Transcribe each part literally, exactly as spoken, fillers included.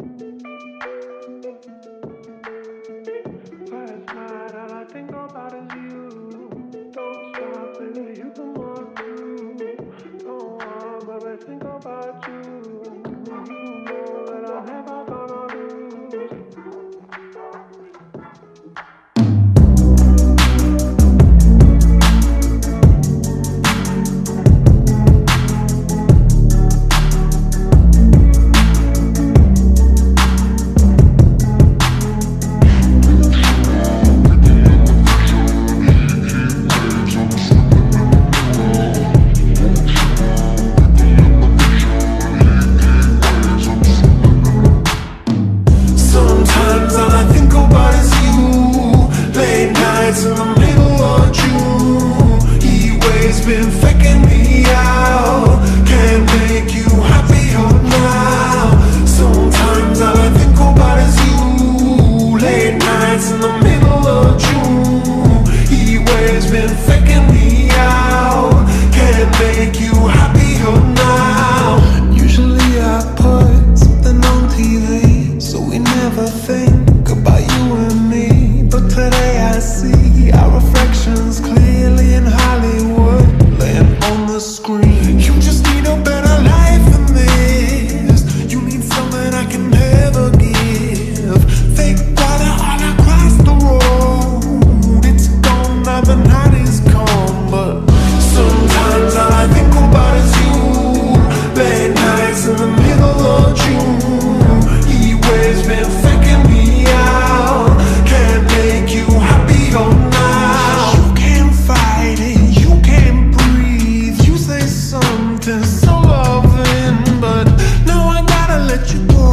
Last night, all I think about is you. Don't stop, baby, you can walk too. Go on, baby, think about you. You know that I'm never gonna lose. Sometimes all I think about is you. Late nights in the middle of June. He waves been faking me out. Can't make you happier now. Sometimes all I think about is you. Late nights in the middle of June. He waves been faking me out. Can't make you happier now. Usually I put something on T V, so we never think about you and me. But today I see our reflections clearly in Hollywood, laying on the screen. You just need a better life than this. You need something I can never give. Fake water all across the road. It's gone now, the night is come. But sometimes all I think about is you. Late nights in the middle of June. He waves been faking me out. Can't make you happier now. You can't fight it, you can't breathe. You say something so loving, but now I gotta let you go.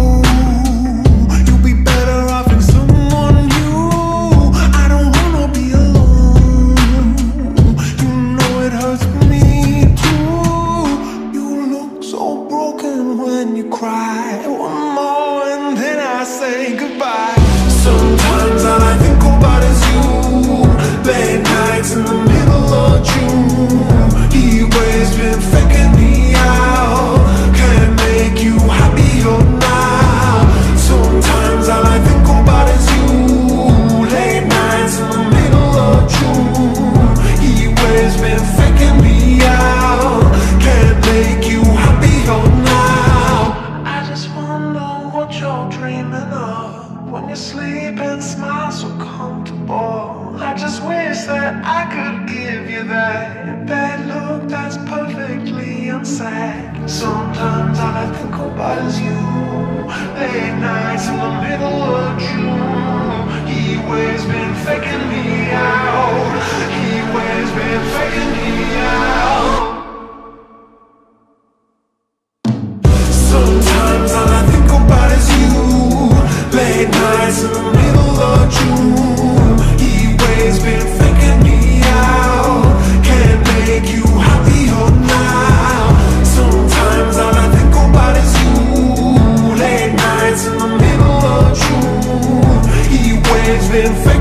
You'll be better off in someone new. I don't wanna be alone. You know it hurts me too. You look so broken when you cry. One more and then I say goodbye. Sometimes all I think about is you. Late nights in the middle of June. He waves been faking me out. Can't make you happier now. Sometimes all I think about is you. Late nights in the middle of June. He waves been faking me out. Can't make you happier now. I just wonder what you're dreaming of when you sleep and smile so comfortable. I just wish that I could give you that bad look that's perfectly unsaid. Sometimes all I think about is you. Late nights in the middle of June. He waves been faking me out. He waves been faking me out. Sometimes all I think about is you. Late nights in the middle of June. He waves been faking me out. Can't make you happier now. Sometimes all I think about is you. Late nights in the middle of June. He waves been faking